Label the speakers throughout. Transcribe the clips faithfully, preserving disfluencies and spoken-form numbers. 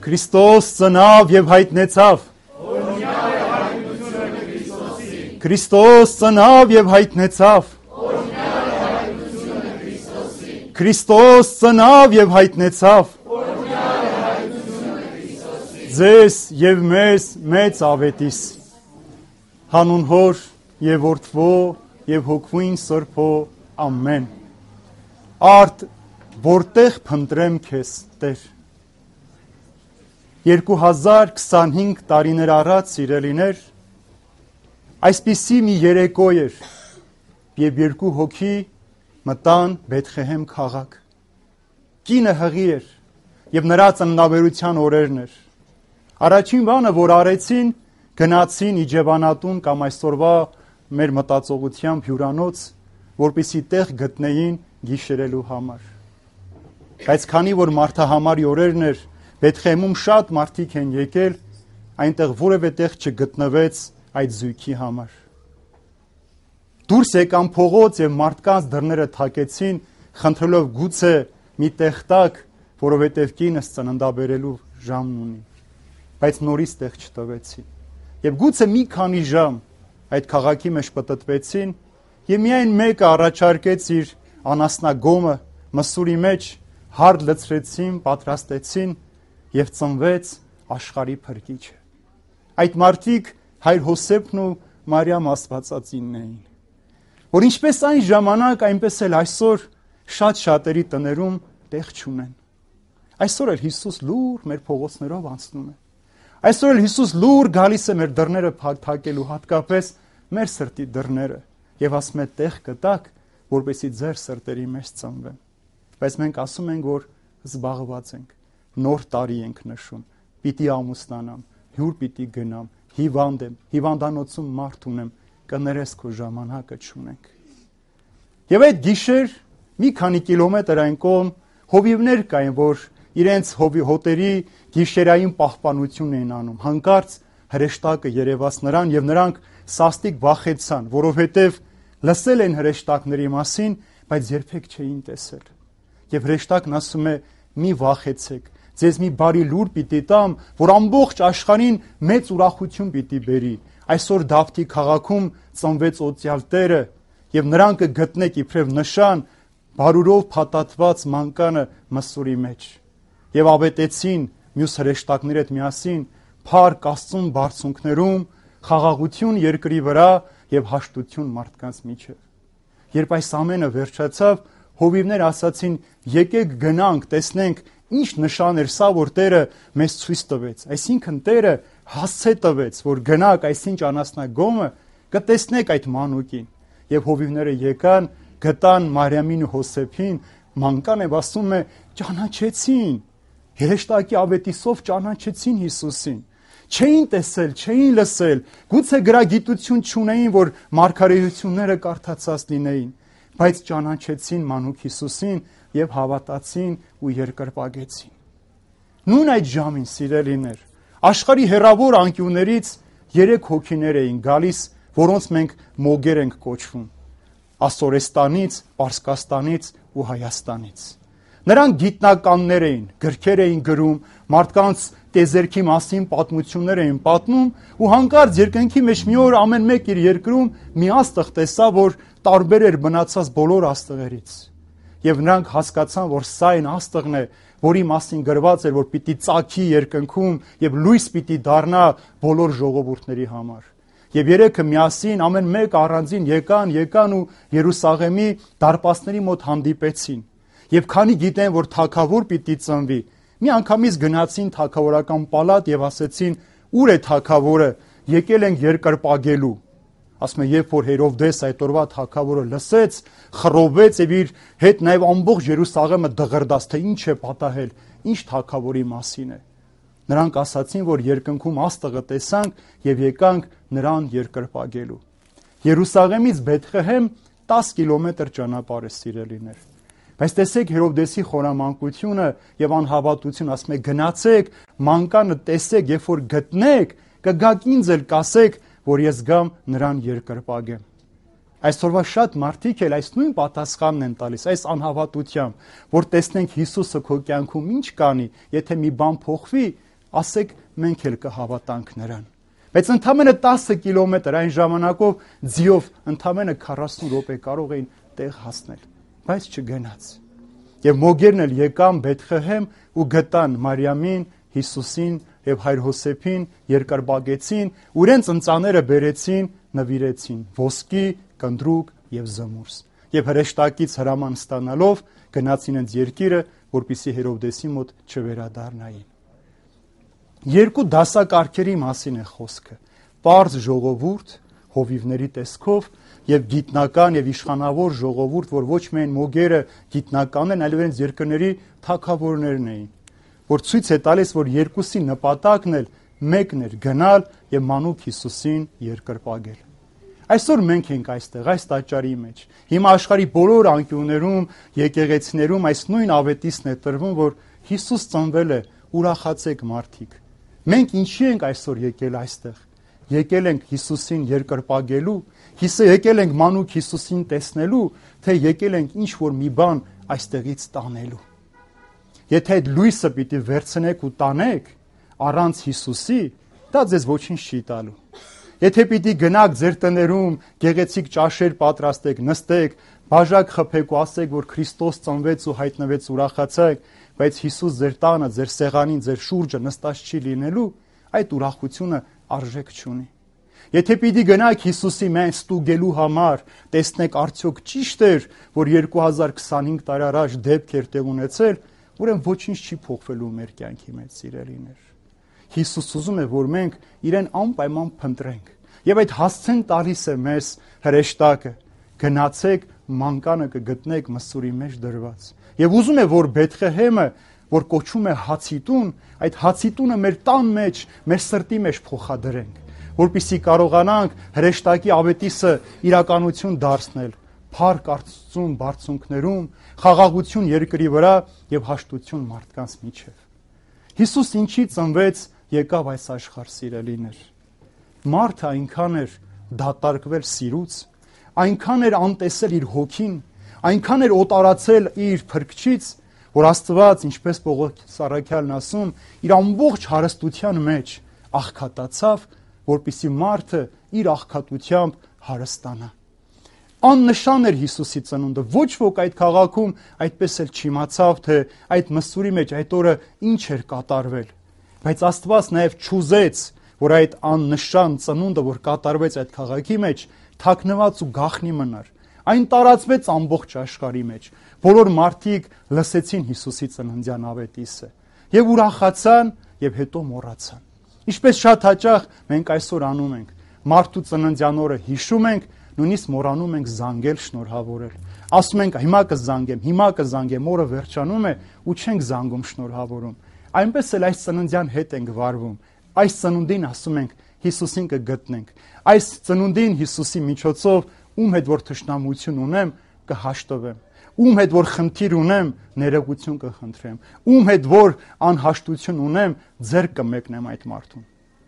Speaker 1: Քրիստոս ծնավ եւ հայտնեցավ։ Քրիստոս ծնավ եւ հայտնեցավ։ Քրիստոս ծնավ եւ հայտնեցավ։ Ձեզ եւ մեզ մեծ ավետիս։ Հանուն Հոր եւ Որդվո եւ Հոգվին Սրբո ամեն։ Արդ որտեղ փնտրեմ քեզ Տեր։ երկու հազար քսանհինգ տարիներ առաջ սիրելիներ, այսպիսի մի երեկո էր, եւ երկու հոգի մտան Բեթխեհեմ քաղաք։ Կինը հղի էր եւ նրա ծննդաբերության օրերն էր։ Առաջին բանը, որ արեցին, գնացին Իջևանատուն կամ այսօրվա մեր մտածողությամբ հյուրանոց, որպեսի տեղ գտնեին գիշերելու համար։ Բայց քանի որ մարդահամարի օրերն էր, Բեթխեհեմում շատ մարդիկ են եկել, այնտեղ որևէ տեղ չգտնվեց այդ զույգի համար։ Դուրս եկան փողոց եւ մարդկանց դռները թակեցին, խնդրելով գուցե մի տեղ տակ, որովհետեւ կինս ծննդաբերելու ժամն ունի։ Բայց նորից տեղ չտվեցին։ Եվ գուցե մի քանի ժամ այդ քաղաքի մեջ պտտվեցին, եւ միայն մեկը առաջարկեց իր անասնագոմը մսուրի մեջ հարդ լցրեցին, պատրաստեցին եւ ծնվեց աշխարհի փրկիչը։ Այդ մարդիկ հայր Հոսեփն ու Մարիամ Աստվածածինն էին, որ ինչպես այն ժամանակ, այնպես էլ այսօր շատ շատերի տներում տեղ չունեն։ Այսօր էլ Հիսուս լուր մեր փողոցներով անցնում է։ Այսօր էլ Հիսուս լուր գալիս է մեր դռները փակելու, հատկապես մեր սրտի դռները, եւ ասում է տեղ կտակ, որպեսզի ձեր սրտերի մեջ ծնվեմ։ Բայց մենք ասում ենք, որ զբաղված ենք, նոր տարի ենք նշում, պիտի ամուսնանամ, հյուր պիտի գնամ, հիվանդ եմ, հիվանդանոցում մարդ ունեմ, կներես քո ժամանակը չունենք։ Եվ այդ գիշեր մի քանի կիլոմետր այն կողմ հովիվներ կային, որ իրենց հովի հոտերի գիշերային պահպանություն էին անում։ Հանկարծ հրեշտակը երևաց նրան եւ նրանք սաստիկ վախեցան, որովհետեւ լսել են հրեշտակների մասին, բայց երբեք չէին տեսել։ Եվ հրեշտակն ասում է՝ մի վախեցեք, ձեզ մի բարի լուր պիտի տամ, որ ամբողջ աշխարհին մեծ ուրախություն պիտի բերի։ Այսօր Դավթի քաղաքում ծնվեց օծյալ Տերը, եւ նրան կգտնեք իբրև նշան բարուրով փաթաթված մանկանը մսուրի մեջ։ Եվ ավետեցին մյուս հրեշտակների հետ միասին փառք Աստծուն բարձունքներում, խաղաղություն երկրի վրա եւ հաշտություն մարդկանց միջեւ։ Երբ այս ամենը վերջացավ, հովիվներ ասացին՝ եկեք գնանք, տեսնենք ինչ նշան էր սա, որ Տերը մեզ ցույց տվեց։ Այսինքն Տերը հասցե տվեց, որ գնաք այսինչ անասնագոմը, կտեսնեք այդ մանուկին։ Եվ հովիվները եկան, գտան Մարիամին ու Հոսեփին, մանկան եւ ասում է՝ ճանաչեցին։ Հրեշտակի ավետիսով ճանաչեցին Հիսուսին։ Չէին տեսել, չէին լսել, գուցե գրագիտություն չունեին, որ մարգարեությունները կարդացած լինեին, բայց ճանաչեցին մանուկ Հիսուսին եւ հավատացին ու երկրպագեցին։ Նույն այդ ժամին, սիրելիներ, աշխարհի հեռավոր անկյուններից երեք հոգիներ էին գալիս, որոնց մենք մոգեր ենք կոչվում՝ Ասորեստանից, Պարսկաստանից ու Հայաստանից։ Նրանք գիտնականներ էին, գրքեր էին գրում, մարդկանց տեզերքի մասին պատմություններ էին պատմում, ու հանկարծ երկնքի մեջ մի օր ամեն մեկ իր երկրում մի աստղ տեսավ, որ տարբեր էր մնացած բոլոր աստղերից։ Եվ նրանք հասկացան, որ սա այն աստղն է, որի մասին գրված էր, որ պիտի ծագի երկնքում եւ լույս պիտի դառնա բոլոր ժողովուրդների համար։ Եվ երեքը միասին ամեն մեկ առանձին եկան, եկան ու Երուսաղեմի դարպասների մոտ հանդիպեցին։ Եվ քանի գիտեն, որ թագավոր պիտի ծնվի, մի անգամից գնացին թագավորական պալատ եւ ասեցին՝ ուր է թագավորը, եկել ենք երկրպագելու։ Ասում է, երբ որ Հերովդես այդ օրվա թագավորը լսեց, խռովեց եւ իր հետ նաեւ ամբողջ Երուսաղեմը դղրդաց, թե ինչ է պատահել, ինչ թագավորի մասին է։ Նրանք ասացին, որ երկնքում աստղը տեսանք եւ եկանք նրան երկրպագելու։ Երուսաղեմից Բեթխեհեմ տասը կիլոմետր ճանապարհ է, սիրելիներ։ Բայց տեսեք Հերովդեսի խորամանկությունը եւ անհավատությունը, ասում է գնացեք, մանկանը տեսեք, երբ որ գտնեք, կգաք ինձ էլ կասեք, որ ես գամ նրան երկրպագեմ։ Այսօրվա շատ մարդիկ էլ այս նույն պատասխանն են տալիս, այս անհավատությամբ, որ տեսնենք Հիսուսը քո կյանքում ինչ կանի, եթե մի բան փոխվի, ասեք մենք էլ կհավատանք նրան։ Բայց ընդամենը տասը կիլոմետր այն ժամանակով ձիով ընդամենը քառասուն րոպե կարող էին տեղ հասնել, բայց չգնաց։ Եվ մոգերն էլ եկան Բեթխեհեմ ու գտան Մարիամին, Հիսուսին եւ հայր Հոսեփին, երկրպագեցին, ու իրենց ընծաները բերեցին, նվիրեցին ոսկի, կնդրուկ եւ զմուրս։ Եվ հրեշտակից հրաման ստանալով գնացին ենց երկիրը, որպեսզի Հերովդեսի մոտ չվերադառնային։ Երկու դասակարգերի մասին է խոսքը՝ պարզ ժողովուրդ, հովիվների տեսքով, եւ գիտնական եւ իշխանավոր ժողովուրդ, որ ոչ միայն մոգերը գիտնական են, այլև իրենց երկրների թագավորներն էին, որ ցույց է տալիս, որ երկուսի նպատակն էլ մեկն էր՝ գնալ եւ մանուկ Հիսուսին երկրպագել։ Այսօր մենք ենք այստեղ, այս տաճարի մեջ։ Հիմա աշխարհի բոլոր անկյուններում, եկեղեցիներում այս նույն ավետիսն է տրվում, որ Հիսուս ծնվել է, ուրախացեք մարդիկ։ Մենք ինչի ենք այսօր եկել այստեղ։ Եկել ենք Հիսուսին երկրպագելու, հիսը եկել ենք մանուկ Հիսուսին տեսնելու, թե եկել ենք ինչ որ մի բան այստեղից տանելու։ Եթե այդ լույսը պիտի վերցնեք ու տանեք առանց Հիսուսի, դա ձեզ ոչինչ չի տալու։ Եթե պիտի գնաք ձեր տներում, գեղեցիկ ճաշեր պատրաստեք, նստեք, բաժակ խփեք ու ասեք, որ Քրիստոս ծնվեց ու հայտնվեց, ուրախացեք, բայց Հիսուս ձեր տանը, ձեր սեղանին, ձեր շուրջը նստած չի լինելու, այդ ուրախությունը արժեք չունի։ Եթե պիտի գնաք Հիսուսի մեն ստուգելու համար, տեսնեք արդյոք ճիշտ էր, որ երկու հազար քսանհինգ տարի առաջ դեպք էր տեղ ունեցել, ուրեմն ոչինչ չի փոխվելու մեր կյանքի մեջ, սիրելիներ։ Հիսուս ուզում է, որ մենք իրեն անպայման փնտրենք։ Եվ այդ հասցեն տալիս է մեզ հրեշտակը։ Գնացեք, մանկանը կգտնեք մսուրի մեջ դրված։ Եվ ուզում է, որ Բեթխեհեմը, որ կոչվում է հացի տուն, այդ հացի տունը մեր տան մեջ, մեր սրտի մեջ փոխադրենք, որպեսզի կարողանանք հրեշտակի ավետիսը իրականություն դարձնել, փառք Աստծուն բարձունքներում, խաղաղություն երկրի վրա եւ հաշտություն մարդկանց միջև։ Հիսուս ինչի ծնվեց, եկավ այս աշխարհ, սիրելիներ։ Մարդը այնքան էր դատարկվել սիրուց, այնքան էր անտեսել իր հոգին, այնքան էր օտարացել իր փրկչից, որ Աստված, ինչպես Պողոս Առաքյալն ասում, իր ամբողջ հարստության մեջ աղքատացավ, որպեսզի մարդը իր աղքատությամբ հարստանա։ Աննշան էր Հիսուսի ծնունդը, ոչ ոք այդ քաղաքում այդպես էլ չիմացավ, թե այդ մսուրի մեջ այդ օրը ինչ էր կատարվել, բայց Աստված նաև չուզեց, որ այդ աննշան ծնունդը, որ կատարվեց այդ քաղաքի մեջ, թաքնված ու գաղտնի մնար։ Այն տարածվեց ամբողջ աշխարհի մեջ։ Բոլոր մարդիկ լսեցին Հիսուսի ծննդյան ավետիսը եւ ուրախացան եւ հետո մոռացան։ Ինչպես շատ հաճախ մենք այսօր անում ենք, մարդու ծննդյան օրը հիշում ենք, նույնիսկ մոռանում ենք զանգել, շնորհավորել։ Ասում ենք հիմա կզանգեմ, հիմա կզանգեմ, օրը վերջանում է ու չենք զանգում, շնորհավորում։ Այնպես էլ այս ծննդյան հետ ենք վարվում։ Այս ծնունդին ասում ենք Հիսուսին կգտնենք։ Այս ծնունդին Հիսուսի միջոցով ում հետ որ թշնամություն ունեմ, կհաշտվեմ։ Ում հետ որ խնդիր ունեմ, ներողություն կխնդրեմ։ Ում հետ որ անհաշտություն ունեմ, ձեռք կմեկնեմ այդ մարդուն։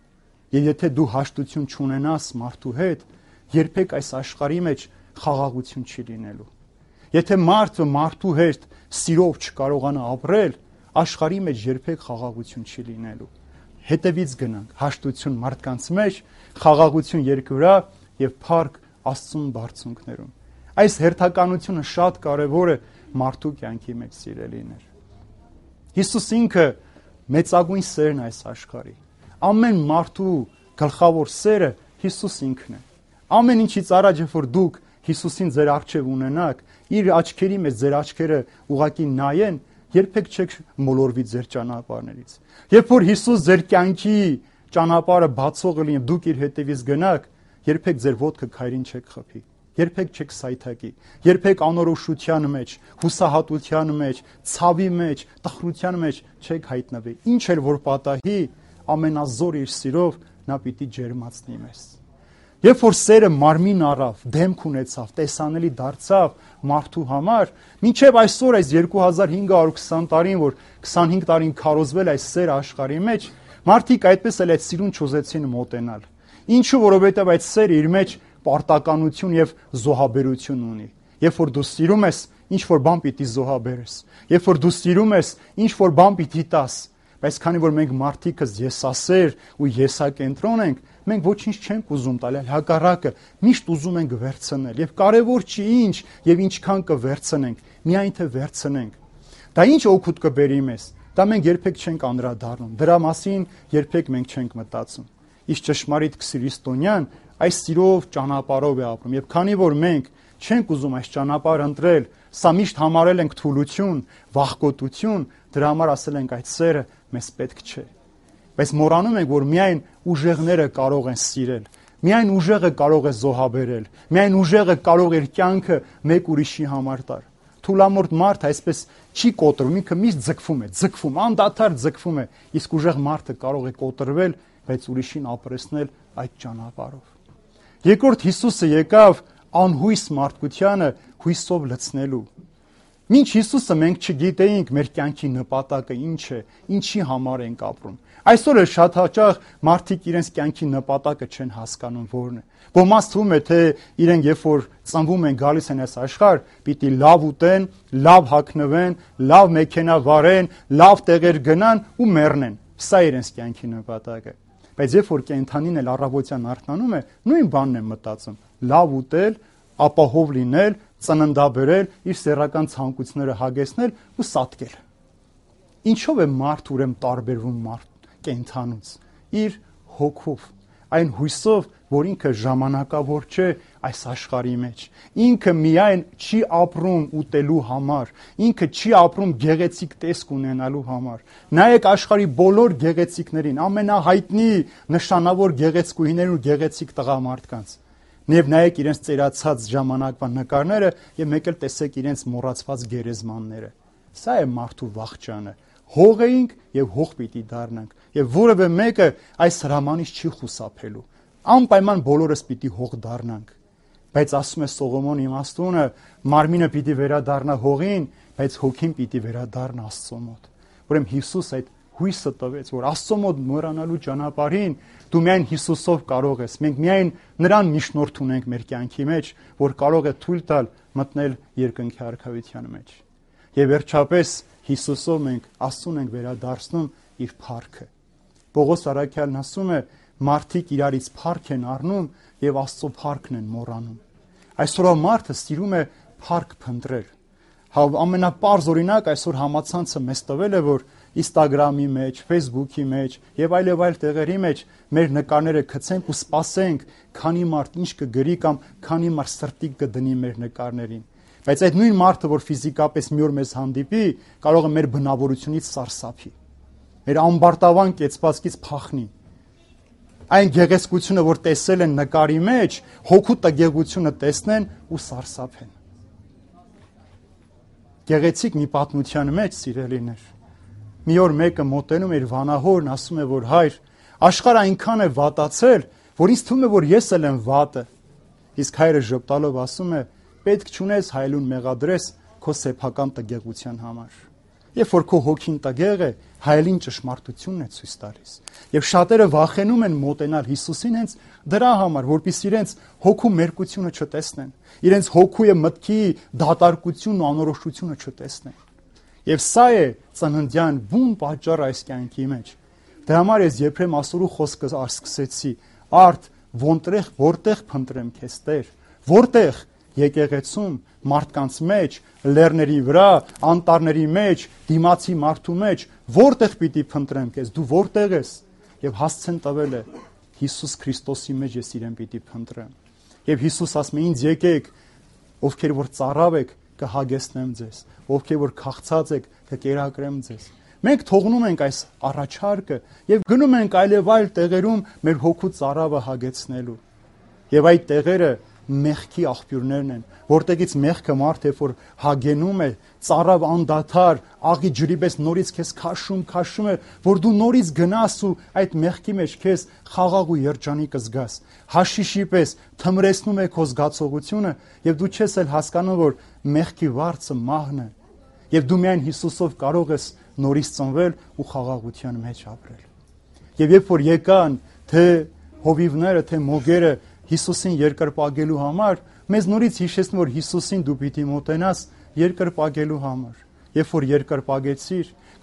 Speaker 1: Եվ եթե դու հաշտություն չունենաս մարդու հետ, երբեք այս աշխարհի մեջ խաղաղություն չի լինելու։ Եթե մարդը մարդու հետ սիրով չկարողանա ապրել, աշխարհի մեջ երբեք խաղաղություն չի լինելու։ Հետևից գնանք, հաշտություն մարդկանց մեջ, խաղաղություն երկրի եւ փառք Աստծուն բարձունքներում։ Այս հերթականությունը շատ կարևոր է մարդու կյանքի մեջ, սիրելիներ։ Հիսուս ինքը մեծագույն սերն է այս աշխարհի։ Ամեն մարդու գլխավոր սերը Հիսուս ինքն է։ Ամեն ինչից առաջ, որ դուք Հիսուսին ձեր առջև ունենաք, իր աչքերի մեջ ձեր աչքերը ուղղակի նայեն, երբեք չեք մոլորվի ձեր ճանապարհներից։ Երբ որ Հիսուս ձեր կյանքի ճանապարհը բացողը լինի, դուք իր հետևից գնաք, երբեք ձեր ոտքը քայրին չեք խփի, երբեք չեք սայթակի, երբեք անորոշության մեջ, հուսահատության մեջ, ցավի մեջ, տխրության մեջ չեք հայտնվի։ Ինչ էլ որ պատահի, ամենազոր իր սիրով նա պիտի ջերմացնի մեզ։ Երբ որ սերը մարմին առավ, դեմք ունեցավ, տեսանելի դարձավ մարդու համար, մինչև այսօր այս երկու հազար հինգ հարյուր քսան տարին, որ քսանհինգ տարին քարոզվել այս սերը աշխարհի մեջ, մարդիկ այդպես էլ այդ սիրուն չուզեցին մոտենալ։ Ինչու, որովհետև այդ սերը իր մեջ պարտականություն եւ զոհաբերություն ունի։ Երբ որ դու սիրում ես, ինչ որ բան պիտի զոհաբերես։ Երբ որ դու սիրում ես, ինչ որ բան պիտի տաս։ Բայց քանի որ մենք մարդիկս եսասեր ու եսակենտրոն ենք, մենք ոչինչ չենք ուզում տալ, այլ հակառակը միշտ ուզում ենք վերցնել։ Եվ կարևոր չի ինչ եւ ինչքան կվերցնենք, միայն թե վերցնենք։ Դա ինչ օգուտ կբերի մեզ։ Դա մենք երբեք չենք անդրադառնում։ Դրա մասին երբեք մենք չենք մտածում։ Իսկ ճշմարիտ քրիստոնյան այս սիրով ճանապարհով է ապրում։ Եվ քանի որ մենք չենք ուզում այս ճանապարհը ընտրել, սա միշտ համարել ենք թուլություն, վախկոտություն, դրա համար ասել ենք այդ սերը մեզ պետք չէ։ Բայց մոռանում ենք, որ միայն ուժեղները կարող են սիրել, միայն ուժեղը կարող է զոհաբերել, միայն ուժեղը կարող է իր կյանքը մեկ ուրիշի համար տալ։ Թուլամորթ մարդը այսպես չի կոտրվում, ինքը միշտ ձգվում է, ձգվում, անդադար ձգվում է, իսկ ուժեղ մարդը կարող է կոտրվել, բայց ուրիշին ապրեցնել այդ ճանապարհով։ Երկրորդ Հիսուսը եկավ անհույս մարդկությանը հույսով լցնելու։ Մինչ Հիսուսը մենք չգիտեինք մեր կյանքի նպատակը ինչ է, ինչի համար ենք ապրում։ Այսօր էլ շատ հաճախ մարդիկ իրենց կյանքի նպատակը չեն հասկանում որն է։ Ոմանց թվում է, թե իրենք երբ որ ծնվում են, գալիս են այս աշխարհ, պիտի լավ ուտեն, լավ հագնվեն, լավ մեքենա վարեն, լավ տեղեր գնան ու մեռնեն։ Սա իրենց կյանքի նպատակը։ Բայց երբ որ կենդանին էլ առավոտյան արթնանում է, նույն բանն է մտածում՝ լավ ուտել, ապահով լինել, ծննդաբերել, իր սեռական ցանկությունները հագեցնել ու սատկել։ Ինչով է մարդ ուրեմն տարբերվում մարդ կենդանուց։ Իր հոգով, այն հույսով, որ ինքը ժամանակավոր չէ այս աշխարհի մեջ։ Ինքը միայն չի ապրում ուտելու համար, ինքը չի ապրում գեղեցիկ տեսք ունենալու համար։ Նայեք աշխարհի բոլոր գեղեցիկներին, ամենահայտնի նշանավոր գեղեցկուհիներն ու գեղեցիկ տղամարդկանց։ Եվ նայեք իրենց ծերացած ժամանակվա նկարները եւ մեկ էլ տեսեք իրենց մոռացված գերեզմանները։ Սա է մարդու վախճանը։ Հող էինք եւ հող պիտի դառնանք։ Եվ որևէ մեկը այս հրամանից չի խուսափելու։ Անպայման բոլորս պիտի հող դառնանք։ Բայց ասում է Սողոմոն իմաստունը, մարմինը պիտի վերադառնա հողին, բայց հոգին պիտի վերադառնա Աստծո մոտ։ Ուրեմն Հիսուս այդ հույսը տվեց, որ Աստծո մոտ մոռանալու ճանապարհին դու միայն Հիսուսով կարող ես։ Մենք միայն նրան միջնորդ ունենք մեր կյանքի մեջ, որ կարող է թույլ տալ մտնել երկնքի արքայության մեջ։ Եվ վերջապես Հիսուսով մենք Աստծուն ենք վերադարձնում իր փառքը։ Պողոս առաքյալն ասում է, մարդիկ իրարից փառք են առնում եւ Աստծո փառքն են մոռանում։ Այսօրվա մարդը սիրում է փառք փնտրել։ Ամենապարզ օրինակ այսօր համացանցը մեզ տվել է, որ Instagram-ի մեջ, Facebook-ի մեջ եւ այլ եւ այլ տեղերի մեջ մեր նկարները գցենք ու սպասենք, քանի մարդ ինչ կգրի կամ քանի մարդ սրտիկ կդնի մեր նկարներին։ Բայց այդ նույն մարդը, որ ֆիզիկապես մի օր մեզ հանդիպի, կարող է մեր բնավորությունից սարսափի, մեր ամբարտավան կեցվածքից փախնի։ Այն գեղեցկությունը, որ տեսել են նկարի մեջ, հոգու տգեղությունը տեսնեն ու սարսափեն։ Գեղեցիկ մի պատմության մեջ, սիրելիներ, մի օր մեկը մոտենում է իր վանահորն, ասում է, որ հայր, աշխարհը այնքան է վատացել, որ ինձ թվում է, որ ես էլ եմ վատը։ Իսկ հայրը ժպտալով ասում է, պետք չունես հայելուն մեղադրես քո սեփական տգեղության համար։ Երբ որ քո հոգին տգեղ է, հայելին ճշմարտությունն է ցույց տալիս։ Եվ շատերը վախենում են մոտենալ Հիսուսին հենց դրա համար, որպեսզի իրենց հոգու մերկությունը չտեսնեն, իրենց հոգուի մտքի դատարկությունն ու անորոշությունը չտեսնեն։ Եվ սա է ծննդյան բուն պատճառը այս կյանքի մեջ։ Դրա համար ես երբեմն ասորու խոսքը ասկսեցի. «Արդ, ոնտեղ որտեղ փնտրեմ քեզ Տեր, որտեղ եկեղեցում, մարդկանց մեջ, լեռների վրա, անտառների մեջ, դիմացի մարդու մեջ, որտեղ պիտի փնտրեմ քեզ, դու որտեղ ես»։ Եվ հասցեն տվել է Հիսուս Քրիստոսի մեջ ես իրեն պիտի փնտրեմ։ Եվ Հիսուս ասում է, ինձ եկեք, ովքեր որ ծարավ եք, կհագեցնեմ ձեզ, ովքեր որ քաղցած եք, կկերակրեմ ձեզ։ Մենք թողնում ենք այս առաջարկը եւ գնում ենք այլ եւ այլ տեղերում մեր հոգու ծարավը հագեցնելու։ Եվ այդ տեղերը մեղքի աղբյուրներն են, որտեղից մեղքը մարդը որ հագենում է, ծարավ անդադար, աղի ջրի պես նորից քեզ քաշում, քաշում է, որ դու նորից գնաս ու այդ մեղքի մեջ քեզ խաղաղ ու երջանիկ զգաս։ Հաշիշի պես թմրեցնում է քո զգացողությունը եւ դու չես էլ հասկանում, որ մեղքի վարձը մահն է։ Եվ դու միայն Հիսուսով կարող ես նորից ծնվել ու խաղաղության մեջ ապրել։ Եվ երբ որ եկան թե հովիվները, թե մոգերը Հիսուսին երկրպագելու համար, մեզ նորից հիշեցնում, որ Հիսուսին դու պիտի մոտենաս երկրպագելու համար։ Երբ որ երկրպագեցիր,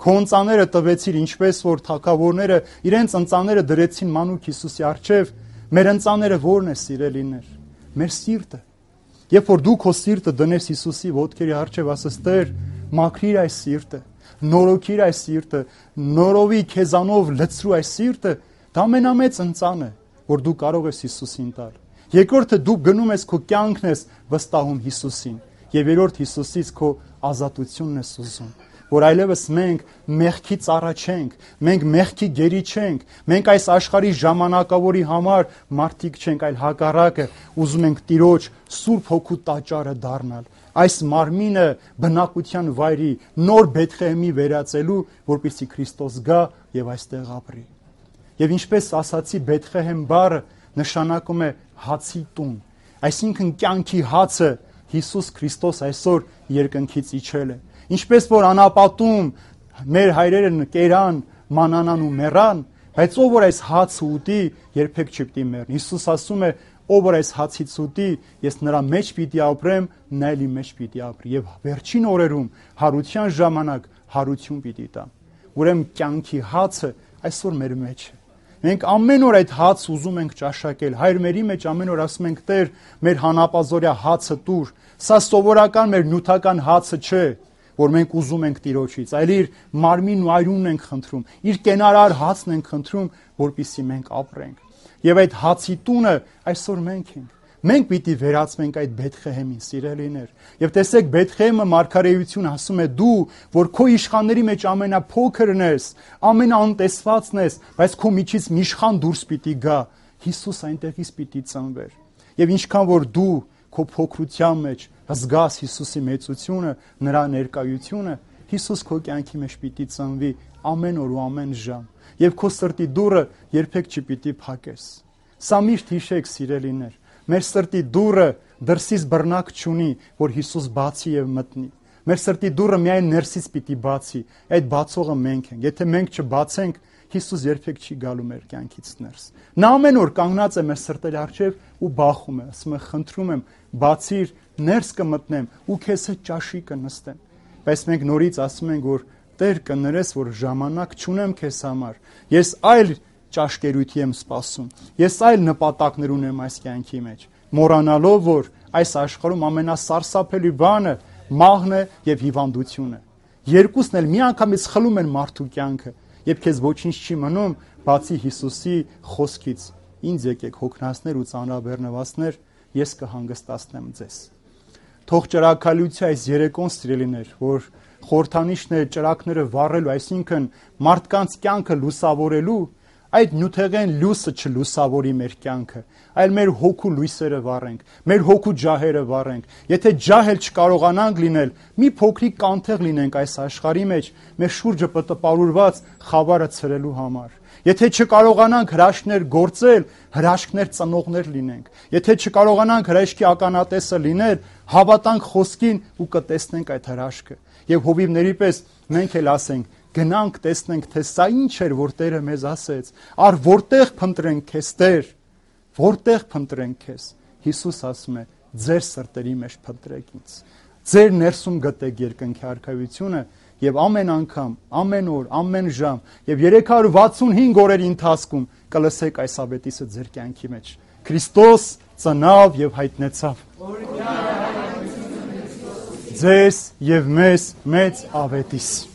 Speaker 1: Քո ընծաները տվեցիր, ինչպես որ թագավորները իրենց ընծաները դրեցին մանուկ Հիսուսի առջև, մեր ընծաները ո՞րն է, սիրելիներ։ Մեր սիրտը։ Երբ որ դու քո սիրտը դնես Հիսուսի ոտքերի առջև, ասես Տեր, մաքրիր այս սիրտը, նորոգիր այս սիրտը, նորովի քեզանով լցրու այս սիրտը, դա ամենամեծ ընծան է, որ դու կարող ես Հիսուսին տալ։ Երկրորդը դու գնում ես քո կյանքն ես վստահում Հիսուսին, եւ երրորդ Հիսուսից քո ազատությունն ես ուզում, որ այլևս մենք մեղքի ծառա չենք, մենք մեղքի գերի չենք, մենք այս աշխարհի ժամանակավորի համար մարդիկ չենք, այլ հակառակը ուզում ենք Տիրոջ Սուրբ Հոգու տաճարը դառնալ, այս մարմինը բնակության վայրի նոր Բեթխեհեմի վերածելու, որպեսզի Քրիստոս գա եւ այստեղ ապրի։ Եվ ինչպես ասացի, Բեթխեհեմ բառը նշանակում է հացի տուն, այսինքն կյանքի հացը Հիսուս Քրիստոս այսօր երկնքից իջել է։ Ինչպես որ անապատում մեր հայրերը կերան, մանանան ու մեռան, բայց ով որ այս հացը ուտի, երբեք չպիտի մեռնի։ Հիսուս ասում է, ով որ այս հացից ուտի, ես նրա մեջ պիտի ապրեմ, նա էլի մեջ պիտի ապրի եւ վերջին օրերում հարության ժամանակ հարություն պիտի տա։ Ուրեմն կյանքի հացը այսօր մեր մեջ է։ Մենք ամեն օր այդ հաց ուզում ենք ճաշակել։ Հայր մերի մեջ ամեն օր ասում ենք Տեր, մեր հանապազորյա հացը տուր։ Սա սովորական մեր նյութական հացը չէ, որ մենք ուզում ենք Տիրոջից, այլ իր մարմինն ու արյունն ենք խնդրում, իր կենարար հացն ենք խնդրում, որպեսզի մենք ապրենք։ Եվ այդ հացի տունը այսօր մենք ենք։ Մենք պիտի վերածվենք այդ Բեթխեհեմին, սիրելիներ։ Եվ տեսեք, Բեթխեհեմը մարգարեություն ասում է դու, որ քո իշխանների մեջ ամենափոքրն ես, ամենաանտեսվածն ես, բայց քո միջից մի իշխան դուրս պիտի գա, Հիսուս այնտեղից պիտի ծնվեր։ Եվ ինչքան որ դու քո փոքրության մեջ զգաս Հիսուսի մեծությունը, նրա ներկայությունը, Հիսուս քո կյանքի մեջ պիտի ծնվի ամեն օր ու ամեն ժամ, եւ քո սրտի դուռը երբեք չպիտի փակես։ Սա միշտ հիշեք, սիրելիներ, մեր սրտի դուռը դրսից բռնակ չունի, որ Հիսուս բացի եւ մտնի։ Մեր սրտի դուռը միայն ներսից պիտի բացի, այդ բացողը մենք ենք։ Եթե մենք չբացենք, Հիսուս երբեք չի գալու մեր կյանքից ներս։ Նա ամեն օր կանգնած է մեր սրտերի առջև ու բախում է, ասում է, խնդրում եմ, բացիր, ներս կմտնեմ ու քեզ հետ ճաշի կնստեմ։ Բայց մենք նորից ասում ենք, որ Տեր կներես, որ ժամանակ չունեմ քեզ համար։ Ես այլ ճաշկերույթի եմ սպասում։ Ես այլ նպատակներ ունեմ այս կյանքի մեջ, մոռանալով, որ այս աշխարհում ամենասարսափելի բանը մահն է եւ հիվանդությունը։ Երկուսն էլ միանգամից խլում են մարդու կյանքը, եւ քեզ ոչինչ չի մնում, բացի Հիսուսի խոսքից. Ինձ եկեք հոգնածներ ու ծանրաբեռնվածներ, ես կհանգստացնեմ ձեզ։ Թող ճրագալույցի այս երեկոն, սիրելիներ, որ խորհրդանիշն է ճրագները վառելու, այսինքն մարդկանց կյանքը լուսավորելու, այդ նյութեղեն լույսը չլուսավորի մեր կյանքը, այլ մեր հոգու լույսերը վառենք, մեր հոգու ջահերը վառենք։ Եթե ջահ էլ չկարողանանք լինել, մի փոքրիկ կանթեղ լինենք այս աշխարհի մեջ, մեր շուրջը պտպարուրված խավարը ցրելու համար։ Եթե չկարողանանք հրաշքներ գործել, հրաշքներ ծնողներ լինենք։ Եթե չկարողանանք հրաշքի ականատեսը լինել, հավատանք խոսքին ու կտեսնենք այդ հրաշքը։ Եվ հովիվների պես մենք էլ ասենք. գնանք տեսնենք, թե սա ինչ էր, որ Տերը մեզ ասեց, ար որտեղ փնտրենք քեզ, Տեր, որտեղ փնտրենք քեզ։ Հիսուս ասում է, ձեր սրտերի մեջ փնտրեք ինձ, ձեր ներսում գտեք երկնքի արքայությունը, եւ ամեն անգամ, ամեն օր, ամեն ժամ եւ երեք հարյուր վաթսունհինգ օրերի ընթացքում կլսեք այս ավետիսը ձեր կյանքի մեջ։ Քրիստոս ծնավ եւ հայտնեցավ։ Ձեզ եւ մեզ մեծ ավետիս։